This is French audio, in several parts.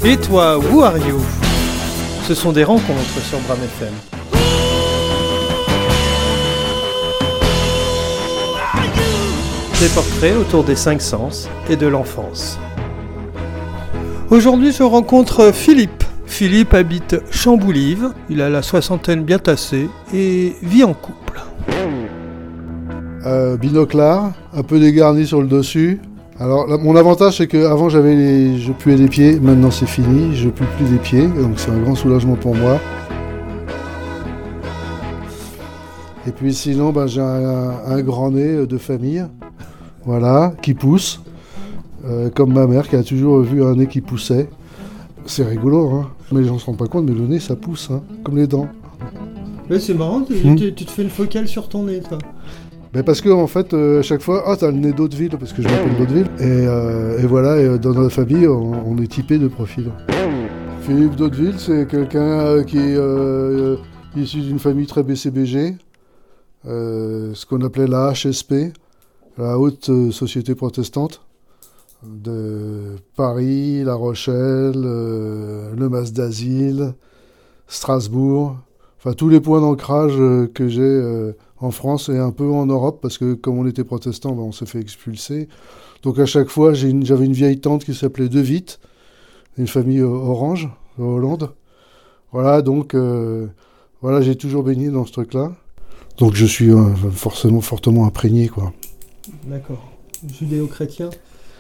Et toi, who are you? Ce sont des rencontres sur Bram FM. Des portraits autour des 5 sens et de l'enfance. Aujourd'hui, je rencontre Philippe. Philippe habite Chamboulive, il a la soixantaine bien tassée et vit en couple. Binoclard, un peu dégarni sur le dessus. Alors, mon avantage, c'est qu'avant, je puais les pieds. Maintenant, c'est fini. Je pue plus les pieds. Donc, c'est un grand soulagement pour moi. Et puis, sinon, j'ai un grand nez de famille. Voilà, qui pousse. Comme ma mère, qui a toujours vu un nez qui poussait. C'est rigolo, hein. Mais les gens ne se rendent pas compte, mais le nez, ça pousse, hein, comme les dents. Ouais, c'est marrant, tu te fais une focale sur ton nez, toi. Parce que en fait, à chaque fois, t'as le nez d'Hauteville, parce que je m'appelle d'Hauteville. Et voilà, et dans notre famille, on est typé de profil. Philippe d'Hauteville, c'est quelqu'un qui est issu d'une famille très BCBG, ce qu'on appelait la HSP, la Haute Société Protestante, de Paris, La Rochelle, le Mas d'Asile, Strasbourg, enfin tous les points d'ancrage que j'ai en France et un peu en Europe, parce que comme on était protestants, on s'est fait expulser. Donc à chaque fois, j'avais une vieille tante qui s'appelait De Witt, une famille orange, en Hollande. Voilà, donc voilà, j'ai toujours baigné dans ce truc-là. Donc je suis forcément fortement imprégné, quoi. D'accord. Judéo-chrétien?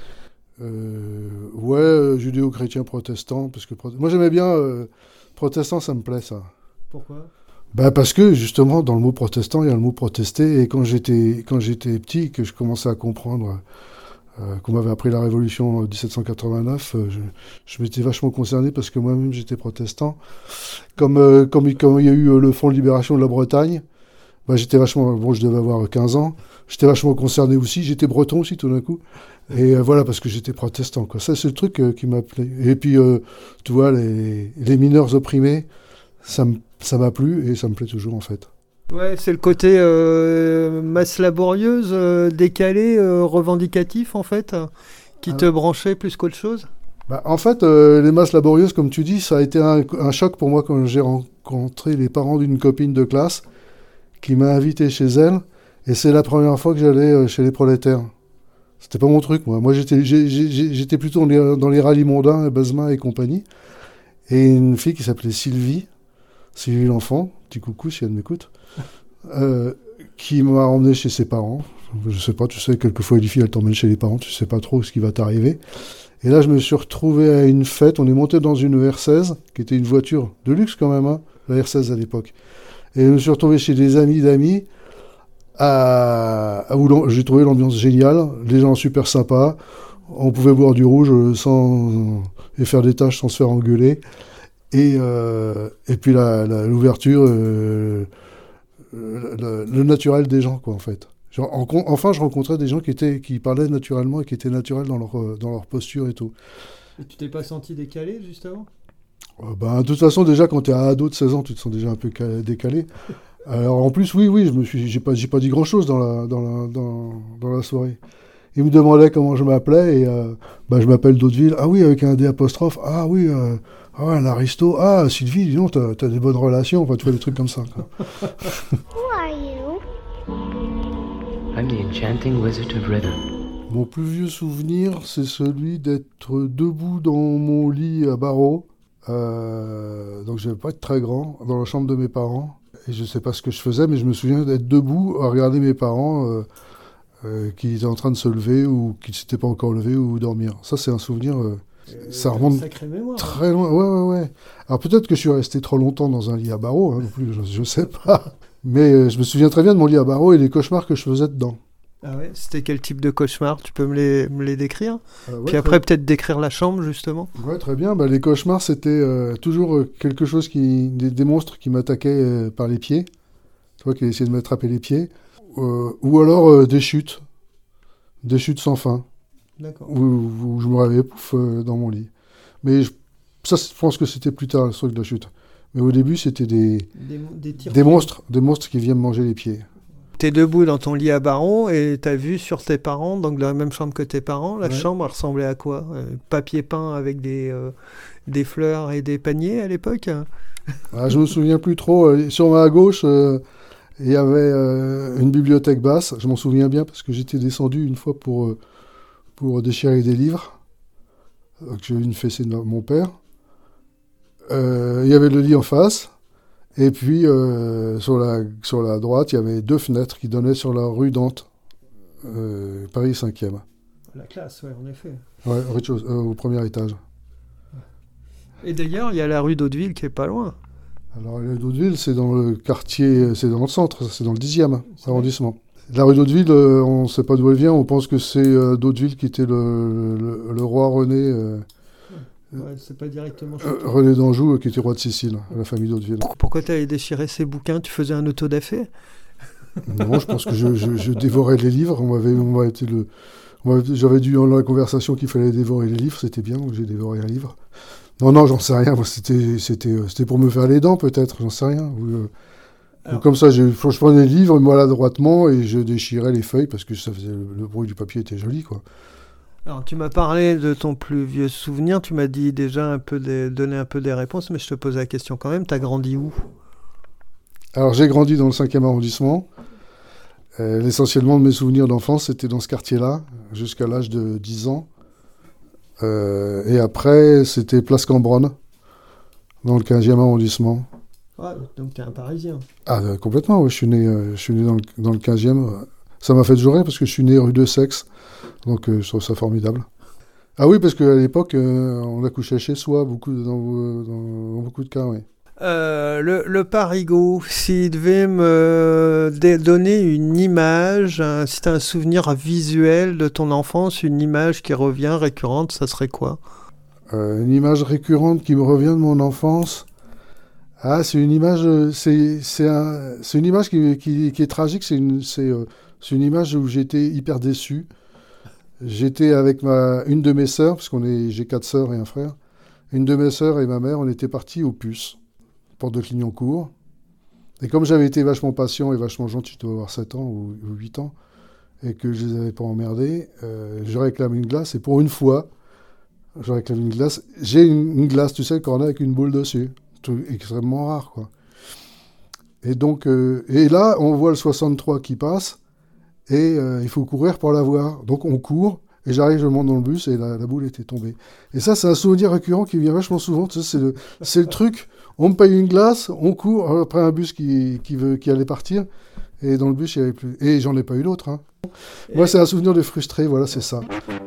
Ouais, judéo-chrétien protestant, parce que moi j'aimais bien protestant, ça me plaît, ça. Pourquoi? Parce que justement, dans le mot protestant, il y a le mot protester, et quand j'étais petit, que je commençais à comprendre qu'on m'avait appris la Révolution en 1789, je m'étais vachement concerné parce que moi-même j'étais protestant. Comme il y a eu le Front de Libération de la Bretagne, j'étais vachement, bon, je devais avoir 15 ans, j'étais vachement concerné aussi, j'étais breton aussi tout d'un coup, et voilà, parce que j'étais protestant, quoi. Ça, c'est le truc qui m'a plu. Et puis, tu vois, les mineurs opprimés, ça m'a plu et ça me plaît toujours, en fait. Ouais, c'est le côté masse laborieuse, décalé, revendicatif, en fait, qui te branchait plus qu'autre chose? En fait, les masses laborieuses, comme tu dis, ça a été un choc pour moi quand j'ai rencontré les parents d'une copine de classe qui m'a invité chez elle, et c'est la première fois que j'allais chez les prolétaires. C'était pas mon truc, moi. Moi, j'étais plutôt dans les rallyes mondains, Basma et compagnie. Et une fille qui s'appelait Sylvie l'enfant, petit coucou si elle m'écoute, qui m'a emmené chez ses parents. Je sais pas, tu sais, quelquefois les filles, elles t'emmènent chez les parents, tu sais pas trop ce qui va t'arriver. Et là, je me suis retrouvé à une fête, on est monté dans une R16, qui était une voiture de luxe quand même, hein, la R16 à l'époque. Et je me suis retrouvé chez des amis d'amis, où j'ai trouvé l'ambiance géniale, les gens super sympas, on pouvait boire du rouge et faire des tâches sans se faire engueuler. Et puis l'ouverture, le naturel des gens, quoi, en fait. Enfin, je rencontrais des gens qui parlaient naturellement et qui étaient naturels dans leur posture et tout. Et tu t'es pas senti décalé, justement? De toute façon, déjà, quand tu es ado de 16 ans, tu te sens déjà un peu décalé. Alors, en plus, oui, j'ai pas dit grand-chose dans la soirée. Il me demandait comment je m'appelais, et je m'appelle d'Hauteville. Ah oui, avec un D apostrophe. Ah oui, un aristo. Ah, Sylvie, dis donc, t'as des bonnes relations. Enfin, tu vois, des trucs comme ça, quoi. Who are you? I'm the enchanting wizard of rhythm. Mon plus vieux souvenir, c'est celui d'être debout dans mon lit à barreaux. Donc je ne vais pas être très grand, dans la chambre de mes parents. Et je ne sais pas ce que je faisais, mais je me souviens d'être debout à regarder mes parents qui étaient en train de se lever ou qui ne s'étaient pas encore levés ou dormir. Ça, c'est un souvenir, ça remonte mémoire, très loin. Ouais. Alors peut-être que je suis resté trop longtemps dans un lit à barreaux, non plus, je ne sais pas. Mais je me souviens très bien de mon lit à barreaux et les cauchemars que je faisais dedans. Ah ouais, c'était quel type de cauchemar? Tu peux me les décrire? Ouais, puis après, peut-être décrire la chambre, justement. Ouais, très bien. Les cauchemars, c'était toujours quelque chose des monstres qui m'attaquaient par les pieds. Tu vois, qui essayaient de m'attraper les pieds. Ou alors des chutes sans fin. D'accord. Où je me réveillais dans mon lit. Mais je pense que c'était plus tard, le truc de la chute. Mais au début, c'était des monstres qui viennent me manger les pieds. tu es debout dans ton lit à barreaux et tu as vu sur tes parents, donc dans la même chambre que tes parents, la Ouais. chambre elle ressemblait à quoi? Papier peint avec des fleurs et des paniers à l'époque? Ah, je me souviens plus trop. Sur ma gauche, il y avait une bibliothèque basse. Je m'en souviens bien parce que j'étais descendu une fois pour déchirer des livres. J'ai eu une fessée de mon père. Il y avait le lit en face. Et puis, sur la droite, il y avait 2 fenêtres qui donnaient sur la rue Dante, Paris 5e. La classe, ouais, en effet. Ouais, au rez-de-chaussée, au premier étage. Et d'ailleurs, il y a la rue d'Hauteville qui est pas loin. Alors, la rue d'Hauteville, c'est dans le quartier, c'est dans le centre, c'est dans le 10e arrondissement. La rue d'Hauteville, on ne sait pas d'où elle vient, on pense que c'est d'Hauteville qui était le roi René, Ouais, c'est pas directement chez toi. René d'Anjou, qui était roi de Sicile, la famille d'Hauteville. Pourquoi tu avais déchiré ces bouquins? Tu faisais un autodafé? Non, je pense que je dévorais les livres. J'avais dû dans la conversation qu'il fallait dévorer les livres, c'était bien, donc j'ai dévoré un livre. Non, j'en sais rien. Moi, c'était pour me faire les dents, peut-être, j'en sais rien. Ou comme ça, je prenais les livres maladroitement et je déchirais les feuilles parce que ça faisait le bruit du papier était joli, quoi. Alors, tu m'as parlé de ton plus vieux souvenir, tu m'as dit déjà donné un peu des réponses, mais je te pose la question quand même, t'as grandi où? Alors, j'ai grandi dans le 5e arrondissement. L'essentiellement de mes souvenirs d'enfance, c'était dans ce quartier-là, jusqu'à l'âge de 10 ans. Et après, c'était Place Cambronne, dans le 15e arrondissement. Ouais, donc t'es un Parisien. Ah, complètement, oui, je suis né dans le 15e. Ça m'a fait jurer parce que je suis né rue de Sexe, donc je trouve ça formidable. Ah oui, parce qu'à l'époque, on accouchait chez soi, dans beaucoup de cas, oui. Le Parigot, s'il devait me donner une image, si t'as un souvenir visuel de ton enfance, une image qui revient récurrente, ça serait quoi? Une image récurrente qui me revient de mon enfance. Ah, c'est une image, c'est une image qui est tragique. C'est une image où j'étais hyper déçu. J'étais avec une de mes sœurs, parce j'ai 4 sœurs et un frère. Une de mes sœurs et ma mère, on était partis aux Puces, porte de Clignancourt. Et comme j'avais été vachement patient et vachement gentil, je dois avoir 7 ans ou 8 ans, et que je les avais pas emmerdés, je réclame une glace. Et pour une fois, je réclame une glace. J'ai une glace, tu sais, le cornet avec une boule dessus. Truc extrêmement rare, quoi. Et donc, et là, on voit le 63 qui passe, et il faut courir pour la voir. Donc on court, et j'arrive, je monte dans le bus, et la boule était tombée. Et ça, c'est un souvenir récurrent qui vient vachement souvent. Tu sais, c'est le truc, on me paye une glace, on court après un bus qui allait partir, et dans le bus, il n'y avait plus. Et j'en ai pas eu d'autre, hein. Moi, c'est un souvenir de frustré, voilà, c'est ça.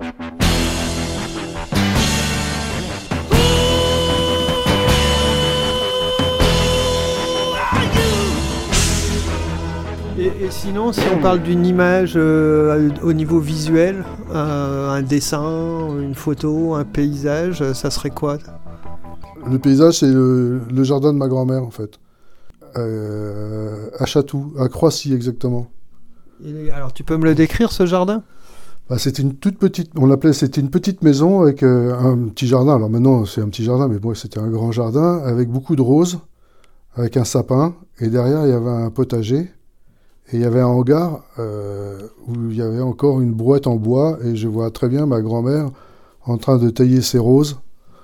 Et sinon, si on parle d'une image au niveau visuel, un dessin, une photo, un paysage, ça serait quoi? Le paysage, c'est le jardin de ma grand-mère, en fait. À Chatou, à Croissy, exactement. Alors, tu peux me le décrire, ce jardin? Bah, c'était une toute petite, c'était une petite maison avec un petit jardin. Alors maintenant, c'est un petit jardin, mais bon, c'était un grand jardin avec beaucoup de roses, avec un sapin. Et derrière, il y avait un potager. Et il y avait un hangar où il y avait encore une brouette en bois. Et je vois très bien ma grand-mère en train de tailler ses roses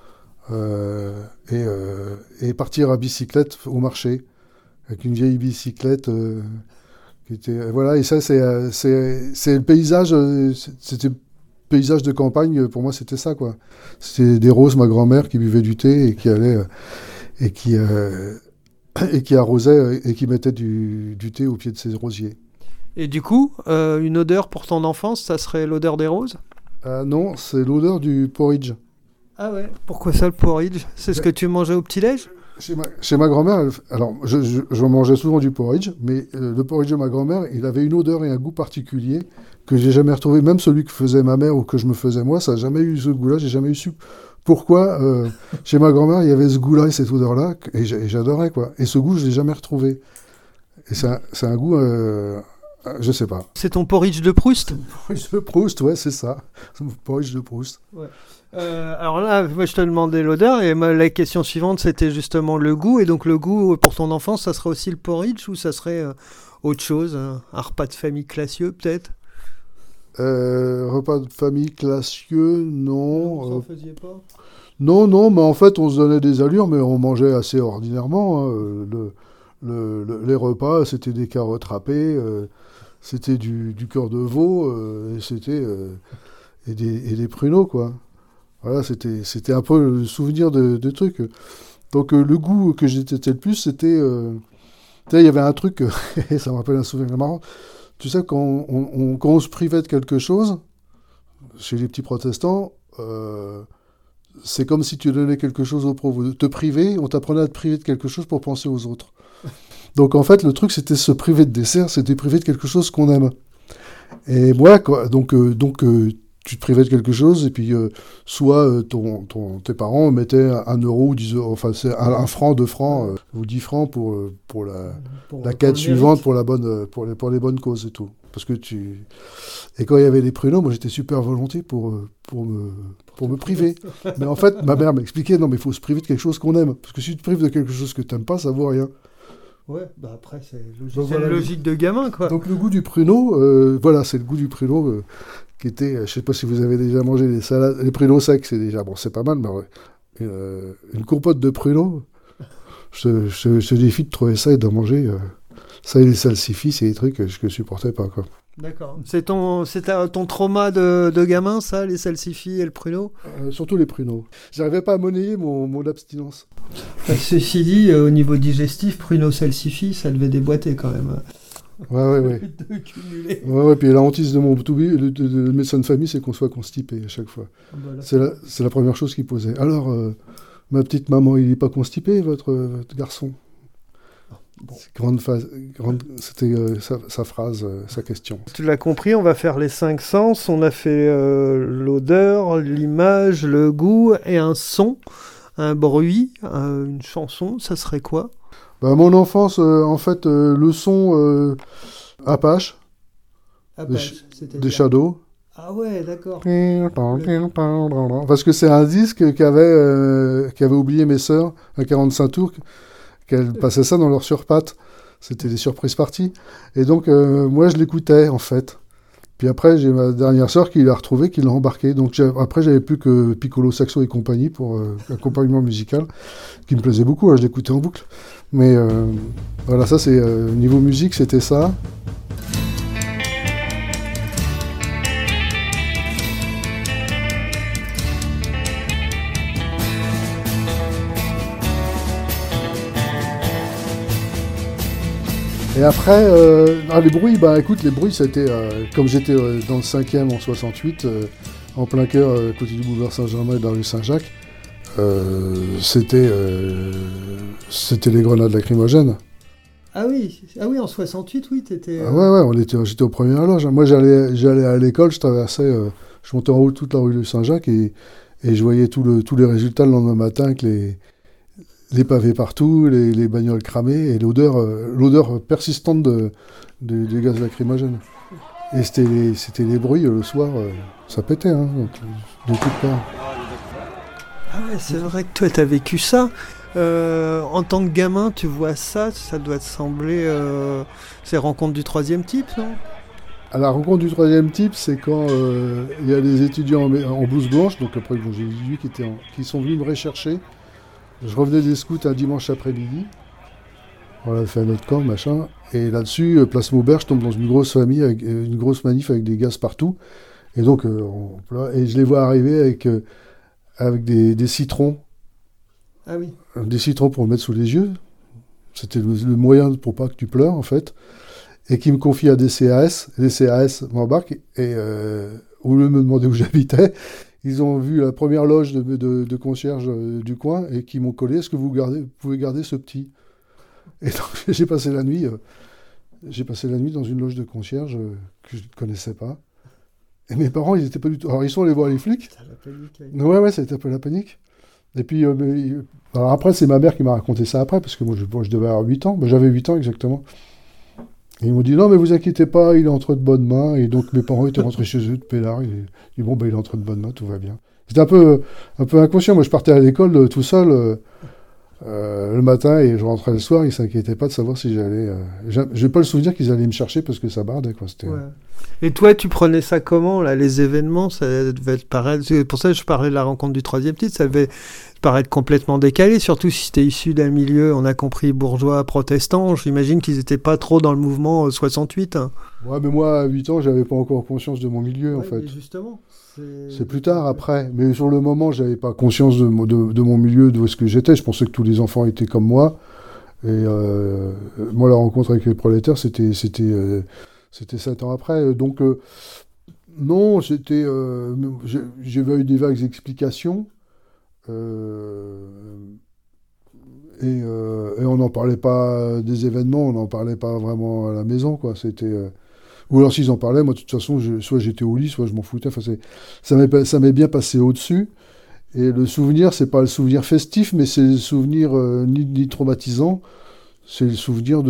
et partir à bicyclette au marché. Avec une vieille bicyclette qui était... Voilà, et ça, c'est le paysage. C'était le paysage de campagne. Pour moi, c'était ça, quoi. C'était des roses, ma grand-mère qui buvait du thé et qui allait... et qui arrosait et qui mettait du thé au pied de ses rosiers. Et du coup, une odeur pour ton enfance, ça serait l'odeur des roses? Non, c'est l'odeur du porridge. Ah ouais. Pourquoi ça, le porridge? C'est ce que tu mangeais au petit-déj? Chez ma grand-mère, alors je mangeais souvent du porridge, mais le porridge de ma grand-mère, il avait une odeur et un goût particulier que j'ai jamais retrouvé. Même celui que faisait ma mère ou que je me faisais moi, ça n'a jamais eu ce goût-là. J'ai jamais eu su pourquoi chez ma grand-mère il y avait ce goût-là et cette odeur-là, et j'adorais, quoi. Et ce goût, je l'ai jamais retrouvé. Et c'est un goût, je sais pas. C'est ton porridge de Proust? Porridge de Proust, ouais, c'est ça. Porridge de Proust. Ouais. Alors là, moi je te demandais l'odeur et la question suivante c'était justement le goût. Et donc le goût pour ton enfance, ça serait aussi le porridge ou ça serait autre chose, un repas de famille classieux peut-être? Repas de famille classieux, non. Vous en faisiez pas? Non, mais en fait, on se donnait des allures, mais on mangeait assez ordinairement, hein. Les repas, c'était des carottes râpées, c'était du cœur de veau, et des pruneaux, quoi. Voilà, c'était un peu le souvenir de trucs. Donc, le goût que j'ai détesté le plus, c'était... tu sais, il y avait un truc, et ça me rappelle un souvenir marrant. Tu sais, quand on se privait de quelque chose, chez les petits protestants, c'est comme si tu donnais quelque chose aux pauvres. Te priver, on t'apprenait à te priver de quelque chose pour penser aux autres. Donc en fait, le truc, c'était se priver de dessert, c'était priver de quelque chose qu'on aime. Et moi, tu te privais de quelque chose, et puis soit tes parents mettaient 1 euro ou 10 euros, enfin c'est 1 franc, 2 francs ou 10 francs pour la quête suivante, pour les bonnes causes et tout. Parce que Et quand il y avait les pruneaux, moi j'étais super volontiers pour me priver. Mais en fait, ma mère m'expliquait, non mais il faut se priver de quelque chose qu'on aime. Parce que si tu te prives de quelque chose que tu n'aimes pas, ça vaut rien. Ouais, bah après c'est Donc, la logique de gamin quoi. Donc le goût du pruneau, voilà, c'est le goût du pruneau qui était, je sais pas si vous avez déjà mangé les salades, les pruneaux secs, c'est déjà, bon c'est pas mal, mais une compote de pruneaux, je te défie de trouver ça et d'en manger. Ça et les salsifis, c'est des trucs que je supportais pas, quoi. D'accord. C'était ton trauma de gamin, ça, les salsifis et le pruneau? Surtout les pruneaux. J'arrivais pas à monnayer mon abstinence. Ceci dit, au niveau digestif, pruneau, salsifis, ça devait déboîter quand même. Ouais. De cumuler. Ouais, puis la hantise de mon de médecin de famille, c'est qu'on soit constipé à chaque fois. Voilà. C'est la première chose qu'il posait. Alors, ma petite maman, il n'est pas constipé, votre garçon? Bon. C'était sa phrase, sa question. Tu l'as compris, on va faire les 5 sens. On a fait l'odeur, l'image, le goût et un son, un bruit, une chanson. Ça serait quoi? Mon enfance, en fait, le son Apache, des Shadows. Ah ouais, d'accord. Parce que c'est un disque qu'avaient oublié mes sœurs, un 45 tours, qu'elles passaient ça dans leur surpatte. C'était des surprises parties. Et donc, moi, je l'écoutais, en fait. Puis après, j'ai ma dernière sœur qui l'a retrouvé, qui l'a embarqué. Donc après, j'avais plus que Piccolo, Saxo et compagnie pour accompagnement musical, qui me plaisait beaucoup. Hein, je l'écoutais en boucle. Mais voilà, ça, c'est niveau musique, c'était ça. Et après, les bruits, écoute, les bruits, c'était, comme j'étais dans le 5e en 68, en plein cœur, à côté du boulevard Saint-Germain et de la rue Saint-Jacques, c'était les grenades lacrymogènes. Ah oui, en 68, oui, t'étais... Ouais, j'étais aux premières loges. Moi, j'allais à l'école, je traversais, je montais en haut toute la rue de Saint-Jacques et je voyais tous les résultats le lendemain matin avec les pavés partout, les bagnoles cramées et l'odeur persistante des gaz lacrymogènes. Et c'était les bruits le soir, ça pétait, hein, de toutes parts. Ah ouais, c'est vrai que toi, t'as vécu ça. En tant que gamin, tu vois ça doit te sembler... ces rencontres du 3e type, non? À la rencontre du 3e type, c'est quand il y a des étudiants en blouse blanche, donc après j'ai 18 qui sont venus me rechercher. Je revenais des scouts un dimanche après-midi. On a fait un autre camp, machin. Et là-dessus, place Maubert, je tombe dans une grosse famille, avec une grosse manif avec des gaz partout. Et donc, et je les vois arriver avec des citrons. Ah oui. Des citrons pour mettre sous les yeux. C'était le moyen pour pas que tu pleures, en fait. Et qui me confie à des CAS. Les CAS m'embarquent. Et au lieu de me demander où j'habitais, ils ont vu la première loge de concierge du coin et qui m'ont collé. Est-ce que vous pouvez garder ce petit? Et donc j'ai passé la nuit dans une loge de concierge que je ne connaissais pas. Et mes parents, ils n'étaient pas du tout... Alors ils sont allés voir les flics. C'était la panique. Oui. Ouais, c'était un peu la panique. Et puis alors après, c'est ma mère qui m'a raconté ça après, parce que moi je devais avoir 8 ans. J'avais 8 ans exactement. Et ils m'ont dit, non, mais vous inquiétez pas, il est entre de bonnes mains. Et donc, mes parents étaient rentrés chez eux de pélard. Ils dit, bon, il est entre de bonnes mains, tout va bien. J'étais un peu inconscient. Moi, je partais à l'école tout seul le matin et je rentrais le soir. Ils s'inquiétaient pas de savoir si j'allais. J'ai pas le souvenir qu'ils allaient me chercher parce que ça bardait, quoi. C'était. Ouais. Et toi, tu prenais ça comment, là, les événements? Ça devait te paraître... C'est pour ça que je parlais de la rencontre du troisième titre. Ça devait te paraître complètement décalé, surtout si tu es issu d'un milieu, on a compris, bourgeois, protestant. J'imagine qu'ils n'étaient pas trop dans le mouvement 68. Hein. Ouais, mais moi, à 8 ans, j'avais pas encore conscience de mon milieu, en fait. Justement. C'est plus tard, après. Mais sur le moment, j'avais pas conscience de mon milieu, de ce que j'étais. Je pensais que tous les enfants étaient comme moi. Et moi, la rencontre avec les prolétaires, c'était 7 ans après. Donc, non, j'avais eu des vagues explications. Et on n'en parlait pas des événements, on n'en parlait pas vraiment à la maison, quoi. Ou alors s'ils en parlaient, moi de toute façon, soit j'étais au lit, soit je m'en foutais. Enfin, ça m'est bien passé au-dessus. Et le souvenir, c'est pas le souvenir festif, mais c'est le souvenir ni traumatisant. C'est le souvenir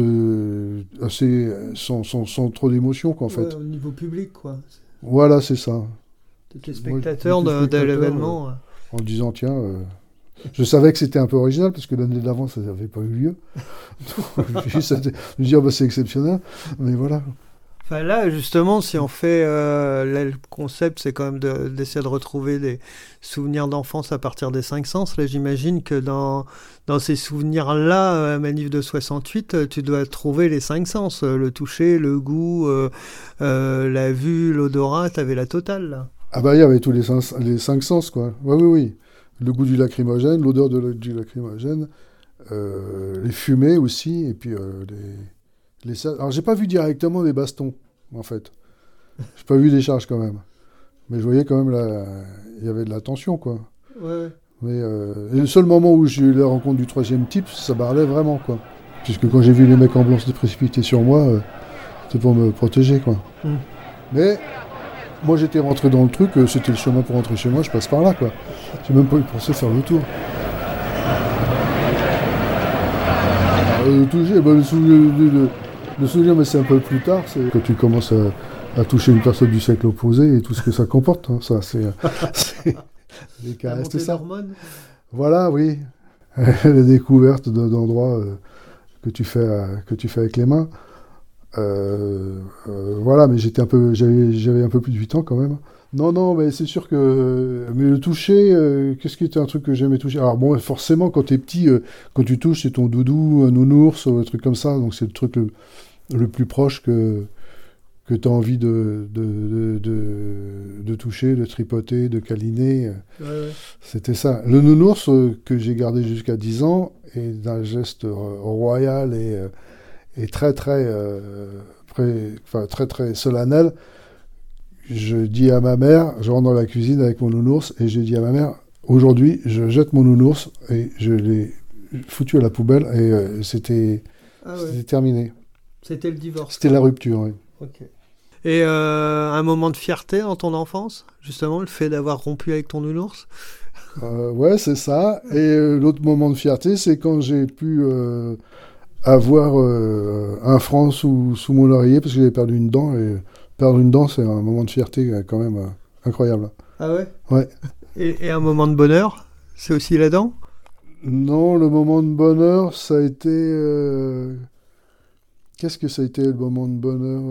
sans trop d'émotion, quoi, en fait. Au niveau public, quoi. Voilà, c'est ça. Tu étais spectateur de l'événement. En disant, tiens, je savais que c'était un peu original, parce que l'année d'avant, ça n'avait pas eu lieu. Je me dis, c'est exceptionnel, mais voilà. Enfin, là, justement, si on fait... là, le concept, c'est quand même d'essayer de retrouver des souvenirs d'enfance à partir des 5 sens. Là, j'imagine que dans ces souvenirs-là, manif de 68, tu dois trouver les 5 sens. Le toucher, le goût, la vue, l'odorat, t'avais la totale, là. Ah bah, il y avait tous les 5 sens, quoi. Oui. Le goût du lacrymogène, l'odeur du lacrymogène, les fumées aussi, et puis alors, j'ai pas vu directement des bastons, en fait. J'ai pas vu des charges, quand même. Mais je voyais quand même, il y avait de la tension, quoi. Ouais. Mais et le seul moment où j'ai eu la rencontre du troisième type, ça parlait vraiment, quoi. Puisque quand j'ai vu les mecs en blanc se précipiter sur moi, c'était pour me protéger, quoi. Mais moi, j'étais rentré dans le truc, c'était le chemin pour rentrer chez moi, je passe par là, quoi. J'ai même pas eu pensé faire le tour. Le souvenir, mais c'est un peu plus tard, c'est quand tu commences à toucher une personne du sexe opposé et tout ce que ça comporte. Hein, ça, c'est les caresses, tout ça. Voilà, oui. La découverte d'endroits que tu fais avec les mains. Voilà, mais j'avais un peu plus de 8 ans quand même. Non, mais c'est sûr que... Mais le toucher, qu'est-ce qui était un truc que j'aimais toucher? Alors bon, forcément, quand t'es petit, quand tu touches, c'est ton doudou, un nounours, un truc comme ça. Donc c'est le truc le plus proche que t'as envie de toucher, de tripoter, de câliner. Ouais. C'était ça. Le nounours que j'ai gardé jusqu'à 10 ans est d'un geste royal et très, très, très, très solennel. Je dis à ma mère, je rentre dans la cuisine avec mon nounours et je dis à ma mère, aujourd'hui, je jette mon nounours et je l'ai foutu à la poubelle et c'était terminé. C'était le divorce. C'était la rupture, oui. Ok. Et un moment de fierté dans ton enfance, justement, le fait d'avoir rompu avec ton nounours? Ouais, c'est ça. Et l'autre moment de fierté, c'est quand j'ai pu avoir un franc sous mon oreiller parce que j'avais perdu une dent et... Perdre une dent, c'est un moment de fierté quand même incroyable. Ah ouais? Ouais. Et un moment de bonheur, c'est aussi la dent? Non, le moment de bonheur, ça a été... Qu'est-ce que ça a été le moment de bonheur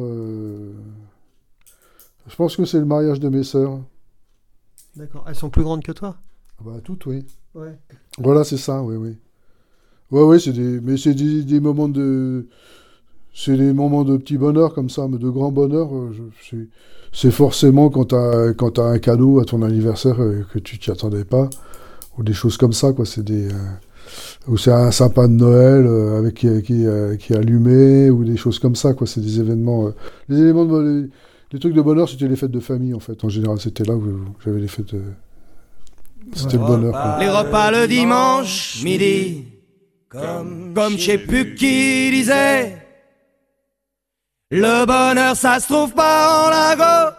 Je pense que c'est le mariage de mes sœurs. D'accord. Elles sont plus grandes que toi? Bah, toutes, oui. Ouais. Voilà, c'est ça, oui. Ouais, c'est des moments de... C'est des moments de petit bonheur comme ça, mais de grand bonheur, c'est forcément quand t'as un cadeau à ton anniversaire que tu t'y attendais pas, ou des choses comme ça, quoi. Ou c'est un sapin de Noël qui est allumé, ou des choses comme ça, quoi. C'est des événements. Les trucs de bonheur, c'était les fêtes de famille, en fait. En général, c'était là où j'avais les fêtes. C'était le bonheur, quoi. Les repas le dimanche midi, comme je sais plus qui disait. Le bonheur, ça se trouve pas en lago,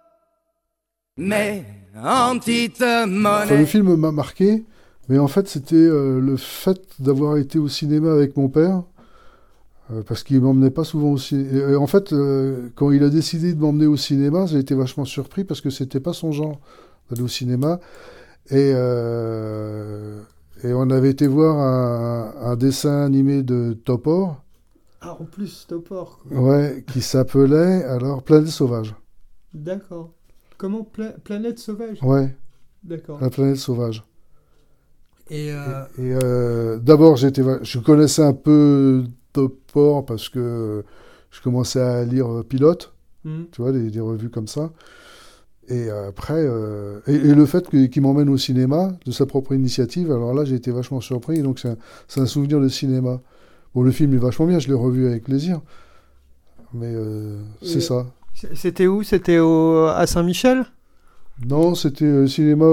mais en petite monnaie. Enfin, le film m'a marqué, mais en fait, c'était le fait d'avoir été au cinéma avec mon père, parce qu'il m'emmenait pas souvent au cinéma. En fait, quand il a décidé de m'emmener au cinéma, j'ai été vachement surpris, parce que c'était pas son genre d'aller au cinéma. Et on avait été voir un dessin animé de Topor, Ah, en plus, Topor, quoi. ouais, qui s'appelait alors Planète Sauvage. D'accord. Comment Planète Sauvage? Ouais, D'accord. la Planète Sauvage. Et Et d'abord, je connaissais un peu Topor parce que je commençais à lire Pilote, tu vois, des revues comme ça. Et après, et le fait qu'il m'emmène au cinéma de sa propre initiative, alors là, j'ai été vachement surpris. Donc, c'est un souvenir de cinéma. Bon, le film est vachement bien, je l'ai revu avec plaisir. Mais c'est ça. C'était où? C'était à Saint-Michel? Non, c'était cinéma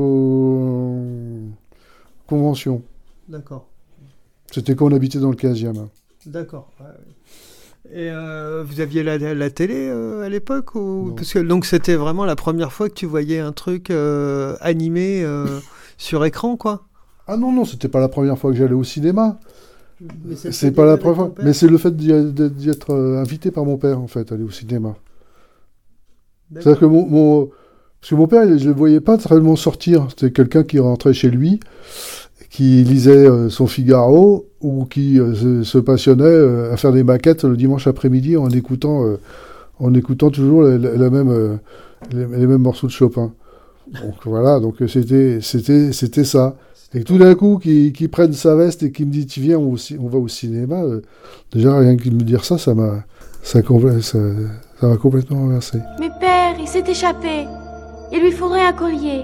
convention. D'accord. C'était quand on habitait dans le 15e. Hein. D'accord. Ouais, ouais. Et vous aviez la télé à l'époque ou... Non. Parce que donc c'était vraiment la première fois que tu voyais un truc animé sur écran, quoi. Ah non, c'était pas la première fois que j'allais au cinéma. Mais C'est pas la première fois. Mais c'est le fait d'y être invité par mon père, en fait, aller au cinéma. C'est-à-dire que parce que mon père, je le voyais pas tellement sortir. C'était quelqu'un qui rentrait chez lui, qui lisait son Figaro ou qui se passionnait à faire des maquettes le dimanche après-midi en écoutant toujours les mêmes morceaux de Chopin. Donc voilà, donc c'était ça. Et tout d'un coup, qu'ils prennent sa veste et qu'ils me disent, viens, on va au cinéma. Déjà, rien que de me dire ça, ça m'a complètement renversé. Mais père, il s'est échappé. Il lui faudrait un collier.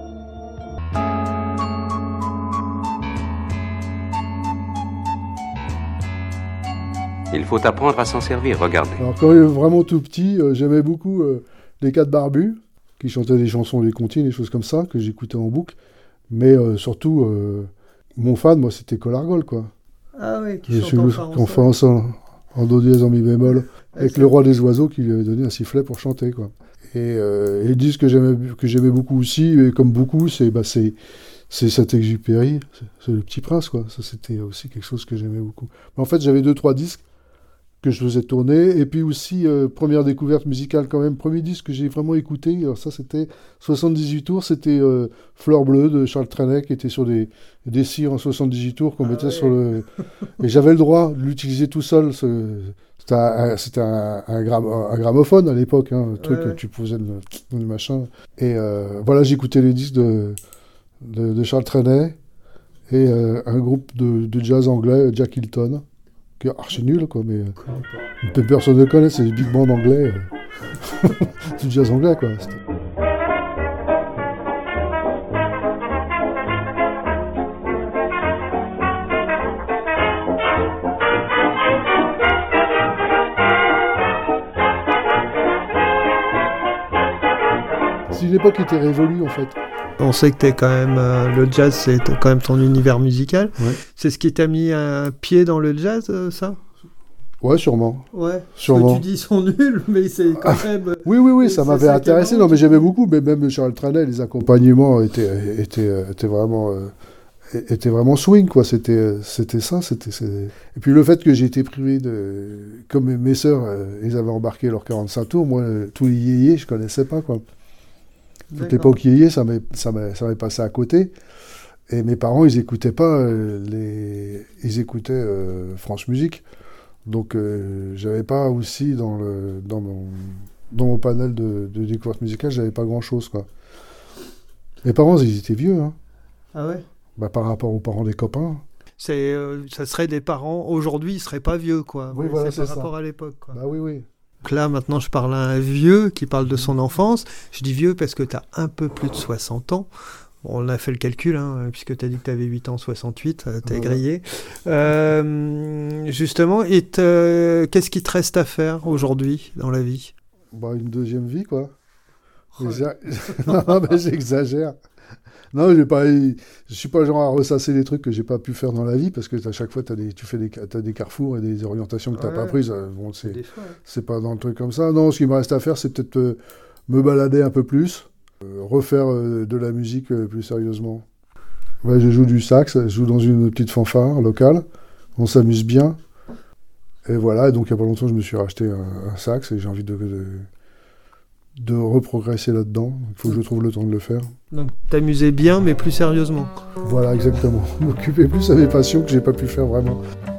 Il faut apprendre à s'en servir, regardez. Alors, quand il était vraiment tout petit, j'aimais beaucoup les Quatre Barbus, qui chantaient des chansons des comptines, des choses comme ça, que j'écoutais en boucle. Mais surtout, mon fan, moi, c'était Colargol, quoi. Ah oui, qui Je chante suis en fa en do dièse, en mi bémol, avec le roi des oiseaux qui lui avait donné un sifflet pour chanter, quoi. Et les disques que j'aimais beaucoup aussi, et comme beaucoup, c'est Saint-Exupéry, c'est Le Petit Prince, quoi. Ça, c'était aussi quelque chose que j'aimais beaucoup. Mais en fait, j'avais 2-3 disques que je faisais tourner, et puis aussi, première découverte musicale quand même, premier disque que j'ai vraiment écouté, alors ça c'était 78 tours, c'était Fleur Bleue de Charles Trenet, qui était sur des cires en 78 tours qu'on mettait sur le... Et j'avais le droit de l'utiliser tout seul, c'était un gramophone à l'époque, hein, un truc que tu posais le machin. Et voilà, j'écoutais les disques de Charles Trenet, et un groupe de jazz anglais, Jack Hilton, qui est archi nul, quoi, mais personne ne connaît, c'est des big bands anglais, du jazz anglais, quoi. C'est une époque qui était révolue, en fait. On sait que t'es quand même le jazz, c'est quand même ton univers musical. Ouais. C'est ce qui t'a mis un pied dans le jazz, ça? Ouais, sûrement. Ouais. Sûrement. Ce que tu dis, ils sont nuls, mais c'est quand même. Oui, ça m'avait intéressé. Non, mais j'aimais beaucoup. Mais même Charles Trenet, les accompagnements étaient vraiment swing, quoi. C'était ça. Et puis le fait que j'ai été privé de, comme mes sœurs, ils avaient embarqué leurs 45 tours. Moi, tous les yéyés, je connaissais pas, quoi. Toute l'époque yéyé, ça m'est passé à côté. Et mes parents, ils écoutaient pas ils écoutaient France Musique. Donc, j'avais pas aussi dans mon panel de découverte musicale, j'avais pas grand-chose, quoi. Mes parents, ils étaient vieux, hein. Ah ouais? Bah, par rapport aux parents des copains. Ça serait des parents, aujourd'hui, ils seraient pas vieux, quoi. Oui, voilà, c'est par ça. rapport à l'époque, quoi. Bah oui. Donc là, maintenant, je parle à un vieux qui parle de son enfance. Je dis vieux parce que tu as un peu plus de 60 ans. On a fait le calcul, hein, puisque tu as dit que tu avais 8 ans, 68, t'es grillé. Justement, qu'est-ce qui te reste à faire aujourd'hui dans la vie? Bah, une deuxième vie, quoi. Oh. Non, mais j'exagère. Non, je suis pas le genre à ressasser les trucs que j'ai pas pu faire dans la vie, parce que à chaque fois, t'as des carrefours et des orientations que t'as pas prises. Bon, c'est pas dans le truc comme ça. Non, ce qui me reste à faire, c'est peut-être me balader un peu plus, refaire de la musique plus sérieusement. Ouais, je joue du sax, je joue dans une petite fanfare locale, on s'amuse bien. Et voilà, et donc il y a pas longtemps, je me suis racheté un sax et j'ai envie de de reprogresser là-dedans. Il faut que je trouve le temps de le faire. Donc t'amusais bien, mais plus sérieusement. Voilà, exactement. M'occuper plus à mes passions que j'ai pas pu faire vraiment.